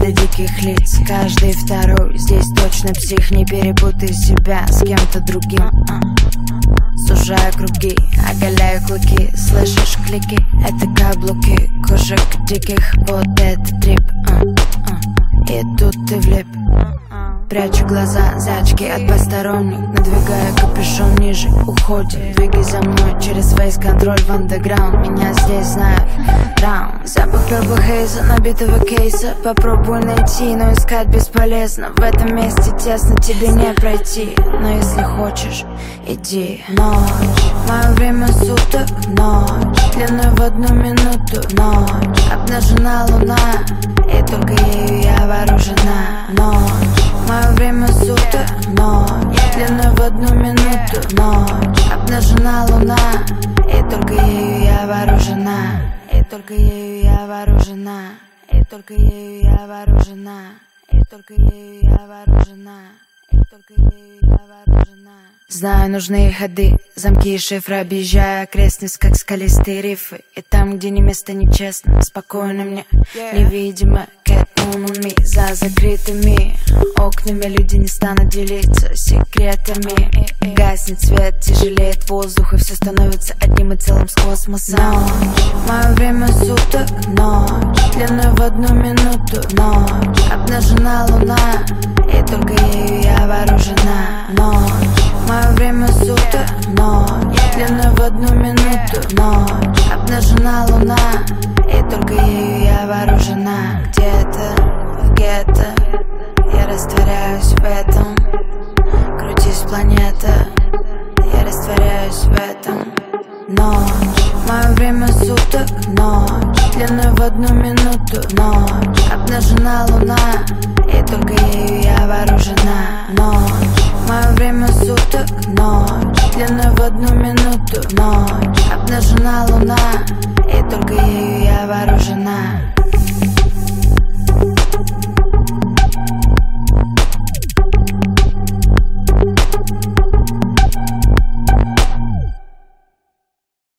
до диких лиц. Каждый второй здесь точно псих. Не перепутай себя с кем-то другим. Сужаю круги, оголяю клыки. Слышишь клики? Это каблуки кошек диких. Вот это трип. И тут ты влип. Прячу глаза за очки от посторонних, надвигая капюшон ниже, уходит. Двигай за мной через фейс-контроль в андеграунд. Меня здесь знают раунд. Запах Purple Haze, набитого кейса. Попробуй найти, но искать бесполезно. В этом месте тесно, тебе не пройти. Но если хочешь, иди. Ночь, мое время суток, ночь, длиной в 1 минуту, ночь. Обнажена луна, и только ею я вооружена. Ночь, мое время суток, ночь, длиной в 1 минуту, ночь. Обнажена луна, и только ею я вооружена. И только ею я вооружена. И только ею я вооружена. И только ею я вооружена. И только ею я вооружена. Знаю нужные ходы, замки и шифры. Объезжая окрестность, как скалистые рифы. И там, где не место нечестно, спокойно мне невидимо. Cat moon on me, за закрытыми окнами. Люди не станут делиться секретами. Гаснет свет, тяжелеет воздух, и все становится одним и целым с космоса. Ночь, мое время суток, ночь, длиной в 1 минуту, ночь. Обнажена луна, и только ею я вооружена. Ночь, мое время суток, ночь, длиной в 1 минуту, ночь. Обнажена луна, и только ею я вооружена. Где-то в гетто я растворяюсь в этом. Крутись, планета, я растворяюсь в этом. Ночь, мое время суток, ночь, длиной в 1 минуту, ночь. Обнажена луна, и только ею я вооружена. Ночь, мое время суток, ночь, длиной в 1 минуту, ночь. Обнажена луна, и только ею я вооружена.